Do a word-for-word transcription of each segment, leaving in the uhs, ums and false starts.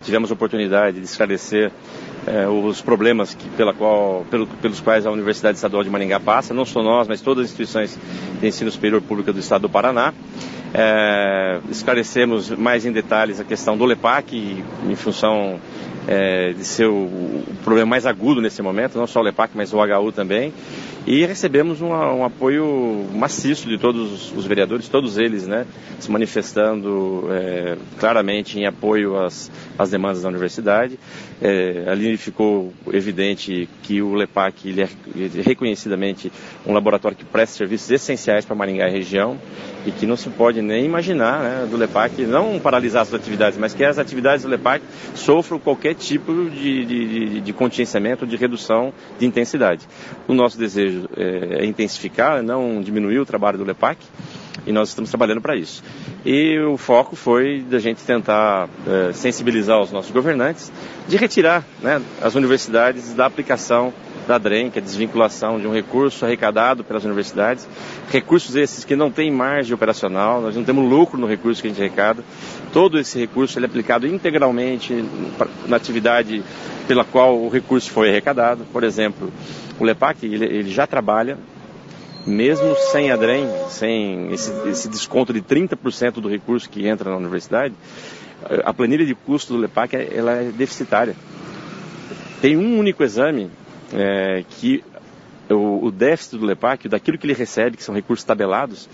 tivemos a oportunidade de esclarecer é, os problemas que, pela qual, pelo, pelos quais a Universidade Estadual de Maringá passa, não só nós, mas todas as instituições de ensino superior pública do Estado do Paraná. É, esclarecemos mais em detalhes a questão do LEPAC, em função é, de ser o, o problema mais agudo nesse momento, não só o LEPAC, mas o H U também. E recebemos um, um apoio maciço de todos os vereadores, todos eles, né, se manifestando é, claramente em apoio às, às demandas da universidade. É, ali ficou evidente que o LEPAC ele é reconhecidamente um laboratório que presta serviços essenciais para Maringá e região e que não se pode nem imaginar, né, do LEPAC não paralisar as atividades, mas que as atividades do LEPAC sofram qualquer tipo de, de, de contingenciamento, de redução de intensidade. O nosso desejo é, é intensificar, não diminuir o trabalho do LEPAC, e nós estamos trabalhando para isso. E o foco foi da gente tentar é, sensibilizar os nossos governantes de retirar, né, as universidades da aplicação da DREM, que é a desvinculação de um recurso arrecadado pelas universidades, recursos esses que não têm margem operacional, nós não temos lucro no recurso que a gente arrecada, todo esse recurso ele é aplicado integralmente na atividade pela qual o recurso foi arrecadado. Por exemplo, o LEPAC ele, ele já trabalha, mesmo sem a DREM, sem esse, esse desconto de trinta por cento do recurso que entra na universidade, a planilha de custo do LEPAC ela é deficitária. Tem um único exame É, que o, o déficit do LEPAC, daquilo que ele recebe, que são recursos tabelados,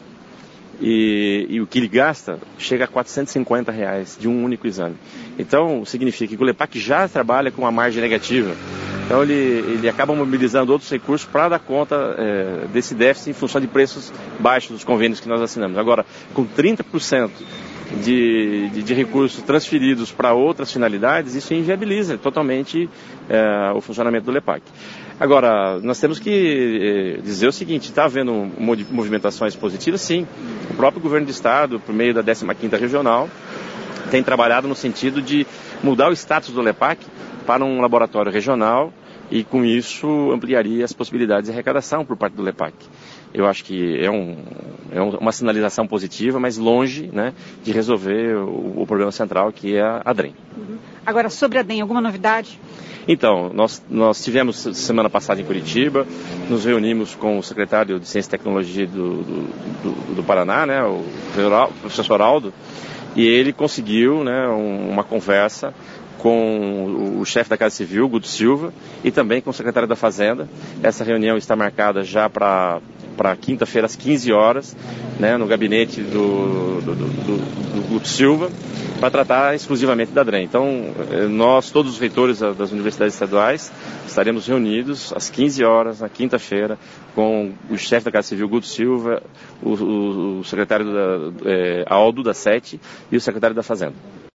e, e o que ele gasta, chega a quatrocentos e cinquenta reais de um único exame. Então, significa que o LEPAC já trabalha com uma margem negativa. Então, ele, ele acaba mobilizando outros recursos para dar conta é, desse déficit em função de preços baixos dos convênios que nós assinamos. Agora, com trinta por cento De, de, de recursos transferidos para outras finalidades, isso inviabiliza totalmente é, o funcionamento do LEPAC. Agora, nós temos que é, dizer o seguinte, está havendo movimentações positivas, sim. O próprio governo do estado, por meio da décima quinta Regional, tem trabalhado no sentido de mudar o status do LEPAC para um laboratório regional e, com isso, ampliaria as possibilidades de arrecadação por parte do LEPAC. Eu acho que é, um, é uma sinalização positiva, mas longe, né, de resolver o, o problema central, que é a DREM. Uhum. Agora, sobre a DREM, alguma novidade? Então, nós, nós tivemos semana passada em Curitiba, nos reunimos com o secretário de Ciência e Tecnologia do, do, do, do Paraná, né, o professor Aldo, e ele conseguiu, né, um, uma conversa com o chefe da Casa Civil, Guto Silva, e também com o secretário da Fazenda. Essa reunião está marcada já para para quinta-feira às quinze horas, né, no gabinete do, do, do, do Guto Silva, para tratar exclusivamente da DREM. Então, nós, todos os reitores das universidades estaduais, estaremos reunidos às quinze horas, na quinta-feira, com o chefe da Casa Civil, Guto Silva, o, o, o secretário da, é, Aldo, da SETE, e o secretário da Fazenda.